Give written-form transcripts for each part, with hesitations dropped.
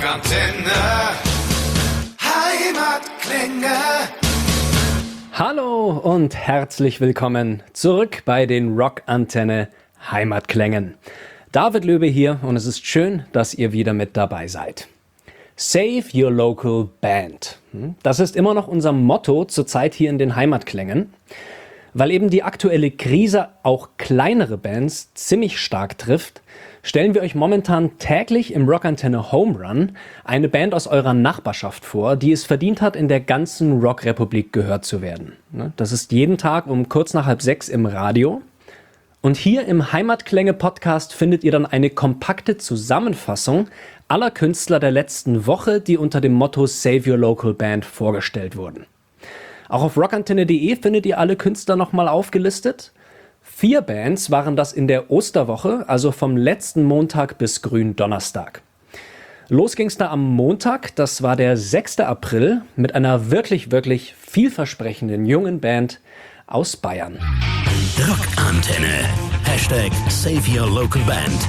Rockantenne. Heimatklänge. Hallo und herzlich willkommen zurück bei den Rockantenne Heimatklängen. David Löbe hier und es ist schön, dass ihr wieder mit dabei seid. Save your local band. Das ist immer noch unser Motto zurzeit hier in den Heimatklängen. Weil eben die aktuelle Krise auch kleinere Bands ziemlich stark trifft, stellen wir euch momentan täglich im Rockantenne Home Run eine Band aus eurer Nachbarschaft vor, die es verdient hat, in der ganzen Rockrepublik gehört zu werden. Das ist jeden Tag um kurz nach 5:30 im Radio. Und hier im Heimatklänge-Podcast findet ihr dann eine kompakte Zusammenfassung aller Künstler der letzten Woche, die unter dem Motto Save Your Local Band vorgestellt wurden. Auch auf rockantenne.de findet ihr alle Künstler nochmal aufgelistet. 4 Bands waren das in der Osterwoche, also vom letzten Montag bis Gründonnerstag. Los ging's da am Montag, das war der 6. April, mit einer wirklich vielversprechenden jungen Band aus Bayern. Rockantenne. Save your local band.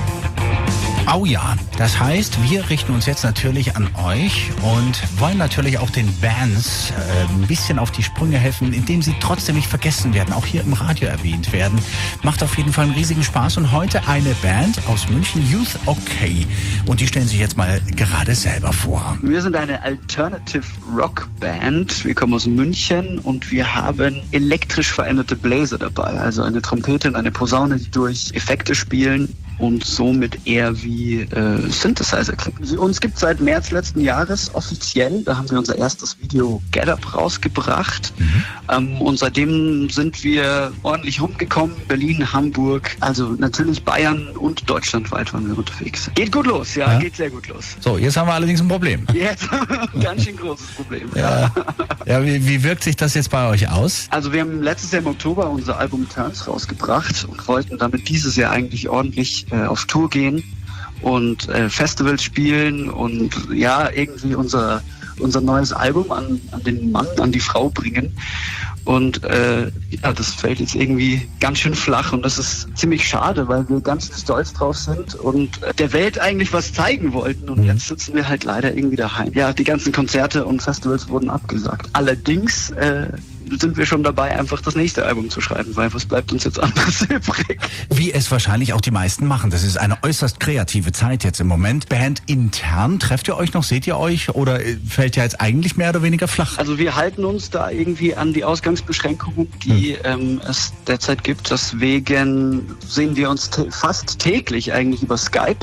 Oh ja, das heißt, wir richten uns jetzt natürlich an euch und wollen natürlich auch den Bands ein bisschen auf die Sprünge helfen, indem sie trotzdem nicht vergessen werden, auch hier im Radio erwähnt werden. Macht auf jeden Fall einen riesigen Spaß und heute eine Band aus München, Youth OK. Und die stellen sich jetzt mal gerade selber vor. Wir sind eine Alternative Rock Band. Wir kommen aus München und wir haben elektrisch veränderte Bläser dabei. Also eine Trompete und eine Posaune, die durch Effekte spielen und somit eher wie Synthesizer klingen. Uns gibt es seit März letzten Jahres offiziell. Da haben wir unser erstes Video Get Up rausgebracht. Und seitdem sind wir ordentlich rumgekommen. Berlin, Hamburg, also natürlich Bayern und deutschlandweit waren wir unterwegs. Geht gut los, ja, geht sehr gut los. So, jetzt haben wir allerdings ein Problem. Jetzt ein ganz schön großes Problem. Ja, wie wirkt sich das jetzt bei euch aus? Also wir haben letztes Jahr im Oktober unser Album Turns rausgebracht und wollten damit dieses Jahr eigentlich ordentlich auf Tour gehen und Festivals spielen und ja, irgendwie unser neues Album an den Mann, an die Frau bringen. Und das fällt jetzt irgendwie ganz schön flach und das ist ziemlich schade, weil wir ganz stolz drauf sind und der Welt eigentlich was zeigen wollten und jetzt sitzen wir halt leider irgendwie daheim. Ja, die ganzen Konzerte und Festivals wurden abgesagt. Allerdings sind wir schon dabei, einfach das nächste Album zu schreiben, weil was bleibt uns jetzt anderes übrig? Wie es wahrscheinlich auch die meisten machen. Das ist eine äußerst kreative Zeit jetzt im Moment. Band intern, trefft ihr euch noch, seht ihr euch oder fällt ja jetzt eigentlich mehr oder weniger flach? Also wir halten uns da irgendwie an die Ausgangsbeschränkungen, die es derzeit gibt. Deswegen sehen wir uns fast täglich eigentlich über Skype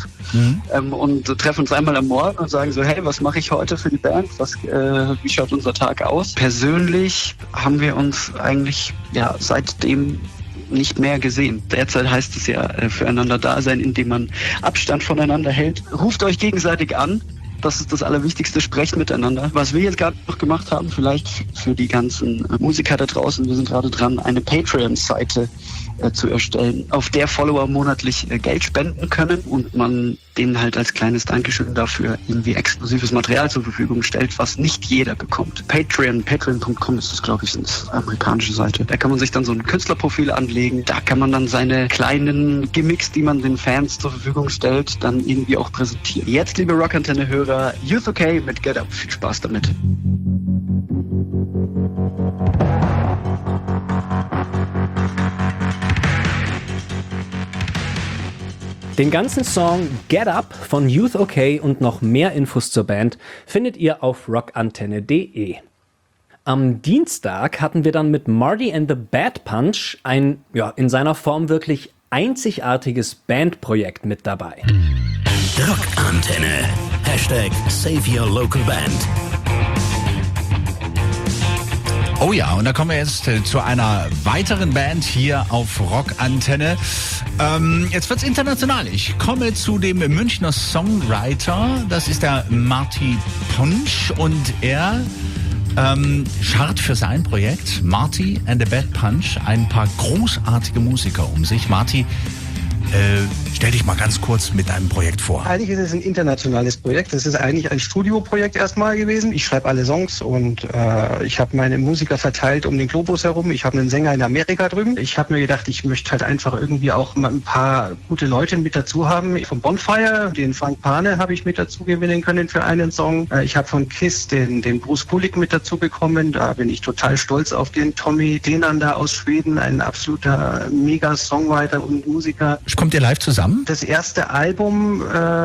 und treffen uns einmal am Morgen und sagen so, hey, was mache ich heute für die Band? Wie schaut unser Tag aus? Persönlich haben wir uns eigentlich seitdem nicht mehr gesehen. Derzeit heißt es ja füreinander da sein, indem man Abstand voneinander hält. Ruft euch gegenseitig an. Das ist das Allerwichtigste, sprecht miteinander. Was wir jetzt gerade noch gemacht haben, vielleicht für die ganzen Musiker da draußen, wir sind gerade dran, eine Patreon-Seite zu erstellen, auf der Follower monatlich Geld spenden können und man denen halt als kleines Dankeschön dafür irgendwie exklusives Material zur Verfügung stellt, was nicht jeder bekommt. Patreon.com ist das, glaube ich, eine amerikanische Seite. Da kann man sich dann so ein Künstlerprofil anlegen, da kann man dann seine kleinen Gimmicks, die man den Fans zur Verfügung stellt, dann irgendwie auch präsentieren. Jetzt, liebe Rockantenne-Hörer, Youth OK mit Get Up. Viel Spaß damit. Den ganzen Song Get Up von Youth OK und noch mehr Infos zur Band findet ihr auf rockantenne.de. Am Dienstag hatten wir dann mit Marty and the Bad Punch ein, in seiner Form wirklich einzigartiges Bandprojekt mit dabei. Rockantenne. Save your local band. Oh ja, und da kommen wir jetzt zu einer weiteren Band hier auf Rockantenne. Jetzt wird's international. Ich komme zu dem Münchner Songwriter. Das ist der Marty Punch und er schart für sein Projekt Marty and the Bad Punch ein paar großartige Musiker um sich. Marty Stell dich mal ganz kurz mit deinem Projekt vor. Eigentlich ist es ein internationales Projekt. Es ist eigentlich ein Studioprojekt erstmal gewesen. Ich schreibe alle Songs und ich habe meine Musiker verteilt um den Globus herum. Ich habe einen Sänger in Amerika drüben. Ich habe mir gedacht, ich möchte halt einfach irgendwie auch mal ein paar gute Leute mit dazu haben. Von Bonfire, den Frank Pane habe ich mit dazu gewinnen können für einen Song. Ich habe von KISS den Bruce Kulick mit dazu bekommen. Da bin ich total stolz auf den Tommy Denander aus Schweden, ein absoluter Mega-Songwriter und Musiker. Kommt ihr live zusammen? Das erste Album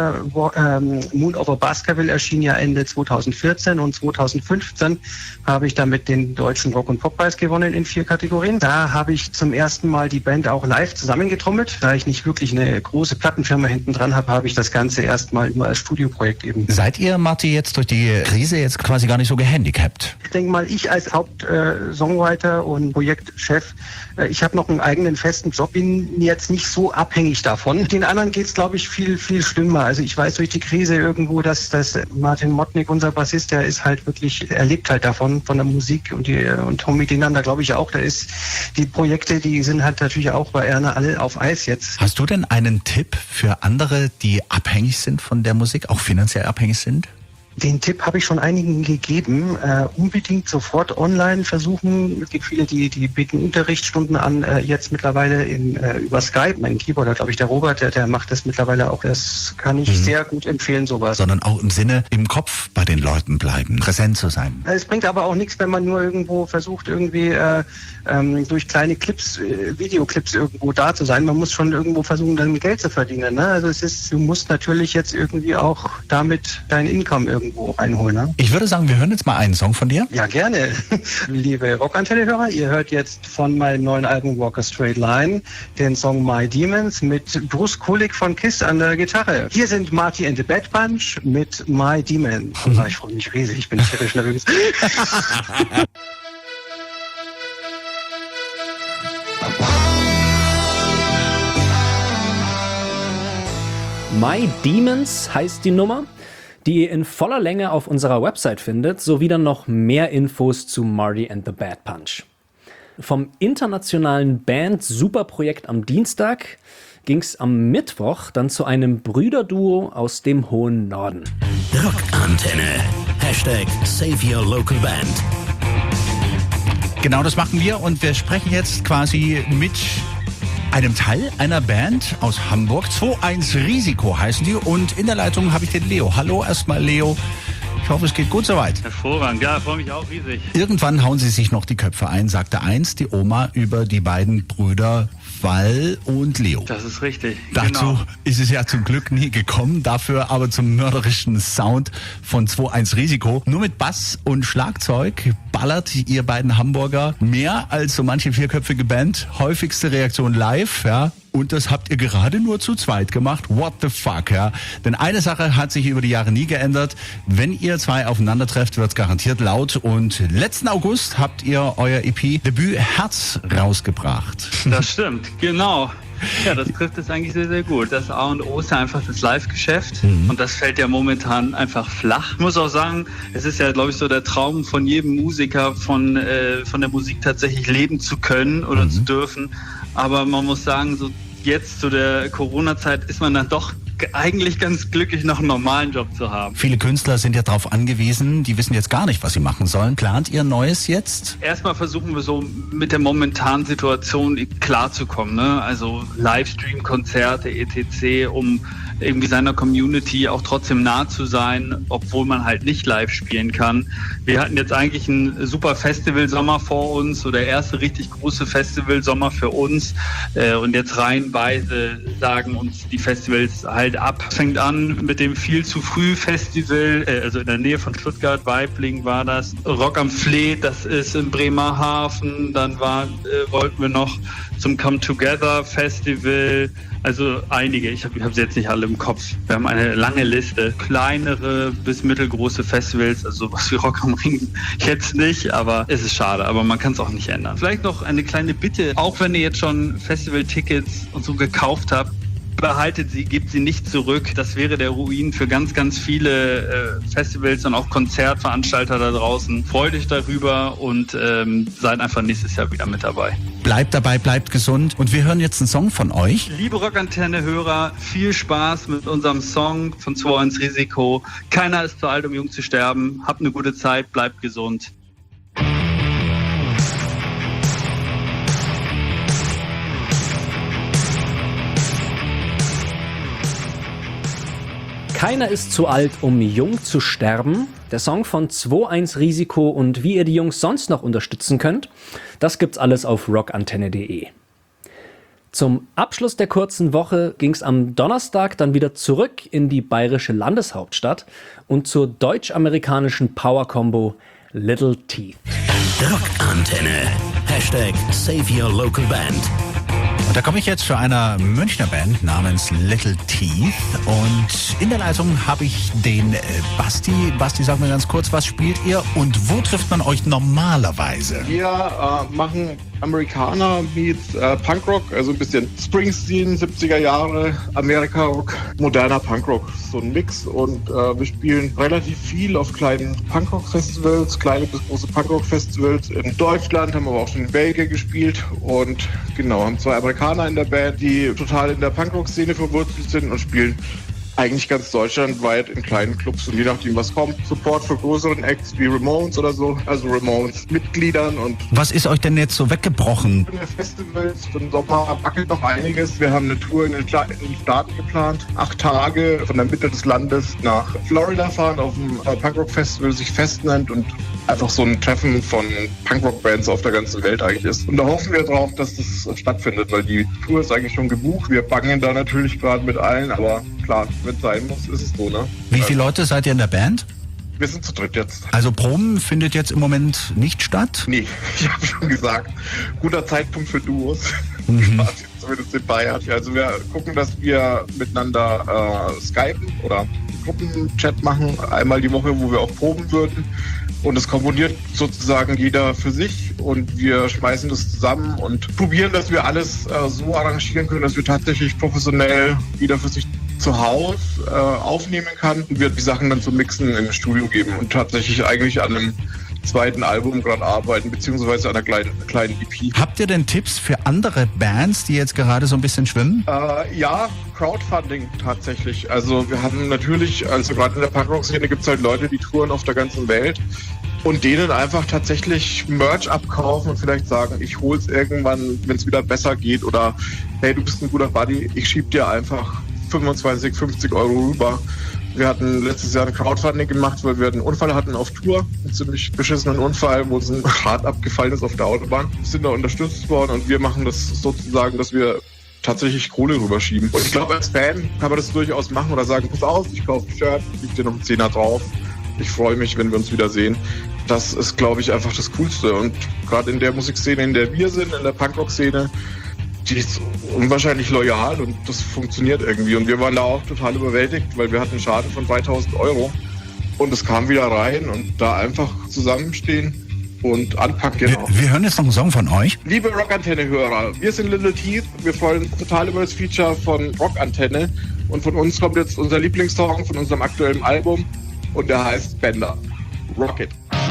Moon Over Baskerville erschien ja Ende 2014 und 2015 habe ich damit den deutschen Rock- und Poppreis gewonnen in 4 Kategorien. Da habe ich zum ersten Mal die Band auch live zusammengetrommelt. Da ich nicht wirklich eine große Plattenfirma hinten dran habe, habe ich das Ganze erstmal nur als Studioprojekt eben. Seid ihr, Marty, jetzt durch die Krise jetzt quasi gar nicht so gehandicapt? Ich denke mal, ich als Hauptsongwriter und Projektchef, ich habe noch einen eigenen festen Job, bin jetzt nicht so abhängig davon. Den anderen geht es, glaube ich, viel, viel schlimmer. Also ich weiß durch die Krise irgendwo, dass Martin Motnik, unser Bassist, der ist halt wirklich, er lebt halt davon, von der Musik und Tommy Denander, glaube ich auch. Da ist die Projekte, die sind halt natürlich auch bei Erna alle auf Eis jetzt. Hast du denn einen Tipp für andere, die abhängig sind von der Musik, auch finanziell abhängig sind? Den Tipp habe ich schon einigen gegeben. Unbedingt sofort online versuchen. Es gibt viele, die bieten Unterrichtsstunden an, jetzt mittlerweile über Skype. Mein Keyboarder, glaube ich, der Robert, der macht das mittlerweile auch. Das kann ich sehr gut empfehlen, sowas. Sondern auch im Sinne, im Kopf bei den Leuten bleiben, präsent zu sein. Es bringt aber auch nichts, wenn man nur irgendwo versucht, irgendwie durch kleine Clips, Videoclips irgendwo da zu sein. Man muss schon irgendwo versuchen, dann Geld zu verdienen. Ne? Also du musst natürlich jetzt irgendwie auch damit dein Income irgendwo einholen. Ne? Ich würde sagen, wir hören jetzt mal einen Song von dir. Ja, gerne. Liebe Rockantenne-Hörer, ihr hört jetzt von meinem neuen Album Walk a Straight Line den Song My Demons mit Bruce Kulick von KISS an der Gitarre. Hier sind Marty and the Bad Bunch mit My Demons. Ich freue mich riesig, ich bin tierisch nervös. My Demons heißt die Nummer, die ihr in voller Länge auf unserer Website findet, sowie dann noch mehr Infos zu Marty and the Bad Bunch. Vom internationalen Band-Superprojekt am Dienstag ging es am Mittwoch dann zu einem Brüderduo aus dem hohen Norden. Rockantenne. #Save Your Local Band. Genau das machen wir und wir sprechen jetzt quasi mit einem Teil einer Band aus Hamburg. 2-1 Risiko heißen die und in der Leitung habe ich den Leo. Hallo erstmal Leo. Ich hoffe, es geht gut soweit. Hervorragend, ja, freue mich auch riesig. Irgendwann hauen sie sich noch die Köpfe ein, sagte einst die Oma über die beiden Brüder Wall und Leo. Das ist richtig. Dazu ist es ja zum Glück nie gekommen, dafür aber zum mörderischen Sound von 2-1 Risiko. Nur mit Bass und Schlagzeug ballert ihr beiden Hamburger mehr als so manche vierköpfige Band. Häufigste Reaktion live, ja. Und das habt ihr gerade nur zu zweit gemacht. What the fuck, ja. Denn eine Sache hat sich über die Jahre nie geändert. Wenn ihr zwei aufeinander trefft, wird's garantiert laut. Und letzten August habt ihr euer EP-Debüt Herz rausgebracht. Das stimmt, genau. Ja, das trifft es eigentlich sehr, sehr gut. Das A und O ist ja einfach das Live-Geschäft und das fällt ja momentan einfach flach. Ich muss auch sagen, es ist ja, glaube ich, so der Traum von jedem Musiker, von der Musik tatsächlich leben zu können oder zu dürfen. Aber man muss sagen, so jetzt zu der Corona-Zeit ist man dann doch eigentlich ganz glücklich, noch einen normalen Job zu haben. Viele Künstler sind ja darauf angewiesen, die wissen jetzt gar nicht, was sie machen sollen. Plant ihr Neues jetzt? Erstmal versuchen wir so mit der momentanen Situation klarzukommen, ne? Also Livestream-Konzerte, etc., um irgendwie seiner Community auch trotzdem nah zu sein, obwohl man halt nicht live spielen kann. Wir hatten jetzt eigentlich einen super Festivalsommer vor uns, so der erste richtig große Festivalsommer für uns. Und jetzt reihenweise sagen uns die Festivals halt ab. Fängt an mit dem Viel zu früh Festival, also in der Nähe von Stuttgart, Weibling war das. Rock am Fleet, das ist in Bremerhaven. Dann wollten wir noch zum Come Together Festival. Also einige, ich habe sie jetzt nicht alle im Kopf. Wir haben eine lange Liste. Kleinere bis mittelgroße Festivals, also sowas wie Rock am Ring jetzt nicht, aber es ist schade, aber man kann es auch nicht ändern. Vielleicht noch eine kleine Bitte, auch wenn ihr jetzt schon Festivaltickets und so gekauft habt, behaltet sie, gebt sie nicht zurück. Das wäre der Ruin für ganz, ganz viele Festivals und auch Konzertveranstalter da draußen. Freut euch darüber und seid einfach nächstes Jahr wieder mit dabei. Bleibt dabei, bleibt gesund und wir hören jetzt einen Song von euch. Liebe Rockantenne-Hörer, viel Spaß mit unserem Song von 2-1 Risiko. Keiner ist zu alt, um jung zu sterben. Habt eine gute Zeit, bleibt gesund. Keiner ist zu alt, um jung zu sterben. Der Song von 2-1 Risiko und wie ihr die Jungs sonst noch unterstützen könnt, das gibt's alles auf rockantenne.de. Zum Abschluss der kurzen Woche ging's am Donnerstag dann wieder zurück in die bayerische Landeshauptstadt und zur deutsch-amerikanischen Power-Combo Little Teeth. Rockantenne. Save your local band. Und da komme ich jetzt zu einer Münchner Band namens Little Teeth und in der Leitung habe ich den Basti. Basti, sag mir ganz kurz, was spielt ihr und wo trifft man euch normalerweise? Wir machen Amerikaner meets Punkrock, also ein bisschen Springsteen, 70er Jahre, Amerika-Rock, moderner Punkrock, so ein Mix und wir spielen relativ viel auf kleinen Punkrock-Festivals, kleine bis große Punkrock-Festivals. In Deutschland haben wir aber auch schon in Belgien gespielt und genau, haben 2 Amerikaner in der Band, die total in der Punkrock-Szene verwurzelt sind und spielen eigentlich ganz deutschlandweit in kleinen Clubs und je nachdem was kommt, Support für größeren Acts wie Ramones oder so, also Ramones Mitgliedern und... Was ist euch denn jetzt so weggebrochen? Für Festivals, für den Sommer wackelt noch einiges. Wir haben eine Tour in den Staaten geplant, 8 Tage von der Mitte des Landes nach Florida fahren, auf dem Punkrock-Festival sich Fest nennt und einfach so ein Treffen von Punkrock-Bands auf der ganzen Welt eigentlich ist. Und da hoffen wir drauf, dass das stattfindet, weil die Tour ist eigentlich schon gebucht. Wir bangen da natürlich gerade mit allen, aber klar, wenn es sein muss, ist es so, ne? Wie viele Leute seid ihr in der Band? Wir sind zu dritt jetzt. Also Proben findet jetzt im Moment nicht statt? Nee, ich habe schon gesagt, guter Zeitpunkt für Duos. Zumindest in Bayern. Also wir gucken, dass wir miteinander skypen oder Gruppenchat machen, einmal die Woche, wo wir auch proben würden. Und es komponiert sozusagen jeder für sich und wir schmeißen das zusammen und probieren, dass wir alles so arrangieren können, dass wir tatsächlich professionell jeder für sich zu Hause aufnehmen kann und wir die Sachen dann zum Mixen im Studio geben und tatsächlich eigentlich an einem zweiten Album gerade arbeiten, beziehungsweise an einer kleinen EP. Habt ihr denn Tipps für andere Bands, die jetzt gerade so ein bisschen schwimmen? Ja, Crowdfunding tatsächlich. Also wir haben natürlich, also gerade in der Punkrock-Szene gibt es halt Leute, die touren auf der ganzen Welt und denen einfach tatsächlich Merch abkaufen und vielleicht sagen, ich hol's irgendwann, wenn es wieder besser geht oder hey, du bist ein guter Buddy, ich schieb dir einfach 25, 50 Euro rüber. Wir hatten letztes Jahr ein Crowdfunding gemacht, weil wir einen Unfall hatten auf Tour, einen ziemlich beschissenen Unfall, wo so ein Rad abgefallen ist auf der Autobahn. Wir sind da unterstützt worden und wir machen das sozusagen, dass wir tatsächlich Kohle rüberschieben. Und ich glaube, als Fan kann man das durchaus machen oder sagen, pass auf, ich kaufe ein Shirt, ich gebe dir noch einen Zehner drauf. Ich freue mich, wenn wir uns wiedersehen. Das ist, glaube ich, einfach das Coolste. Und gerade in der Musikszene, in der wir sind, in der Punkrock-Szene, die ist unwahrscheinlich loyal und das funktioniert irgendwie. Und wir waren da auch total überwältigt, weil wir hatten einen Schaden von 3.000 Euro und es kam wieder rein und da einfach zusammenstehen und anpacken. Wir hören jetzt noch einen Song von euch. Liebe Rockantenne-Hörer, wir sind Little Teeth. Wir freuen uns total über das Feature von Rockantenne und von uns kommt jetzt unser Lieblingssong von unserem aktuellen Album und der heißt Bender. Rocket.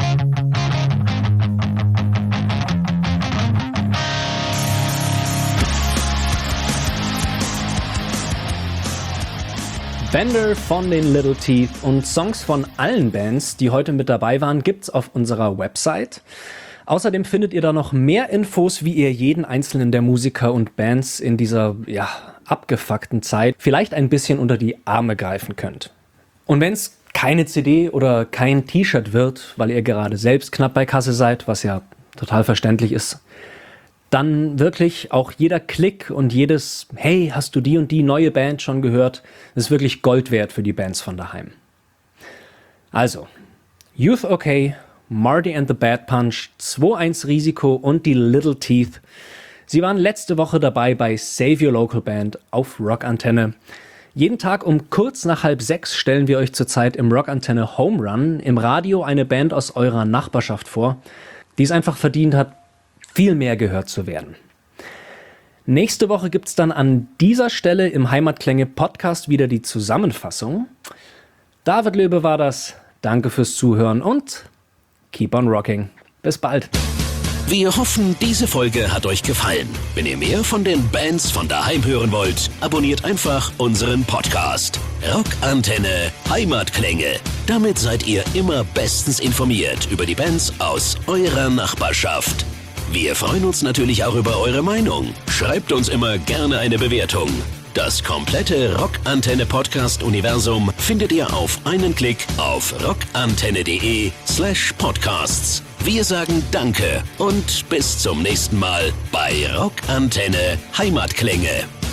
Bender von den Little Teeth und Songs von allen Bands, die heute mit dabei waren, gibt's auf unserer Website. Außerdem findet ihr da noch mehr Infos, wie ihr jeden einzelnen der Musiker und Bands in dieser, abgefuckten Zeit vielleicht ein bisschen unter die Arme greifen könnt. Und wenn's keine CD oder kein T-Shirt wird, weil ihr gerade selbst knapp bei Kasse seid, was ja total verständlich ist, dann wirklich auch jeder Klick und jedes hey, hast du die und die neue Band schon gehört, ist wirklich Gold wert für die Bands von daheim. Also, Youth OK, Marty and the Bad Punch, 2-1 Risiko und die Little Teeth. Sie waren letzte Woche dabei bei Save Your Local Band auf Rockantenne. Jeden Tag um kurz nach 5:30 stellen wir euch zurzeit im Rockantenne Home Run im Radio eine Band aus eurer Nachbarschaft vor, die es einfach verdient hat, viel mehr gehört zu werden. Nächste Woche gibt es dann an dieser Stelle im Heimatklänge-Podcast wieder die Zusammenfassung. David Löbe war das. Danke fürs Zuhören und keep on rocking. Bis bald. Wir hoffen, diese Folge hat euch gefallen. Wenn ihr mehr von den Bands von daheim hören wollt, abonniert einfach unseren Podcast. Rockantenne Heimatklänge. Damit seid ihr immer bestens informiert über die Bands aus eurer Nachbarschaft. Wir freuen uns natürlich auch über eure Meinung. Schreibt uns immer gerne eine Bewertung. Das komplette Rockantenne-Podcast-Universum findet ihr auf einen Klick auf rockantenne.de/podcasts. Wir sagen Danke und bis zum nächsten Mal bei Rockantenne Heimatklänge.